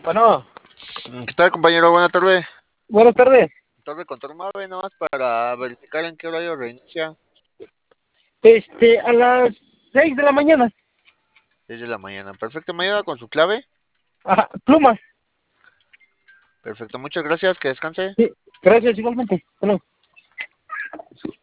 Bueno, ¿Qué tal, compañero? Buena tarde. buenas tardes. Torre con Tormave, nada más para verificar en qué horario reinicia. A las 6 de la mañana. 6 de la mañana. Perfecto, ¿me ayuda con su clave? Ajá, pluma. Perfecto, muchas gracias, que descanse. Sí, gracias igualmente. Bueno.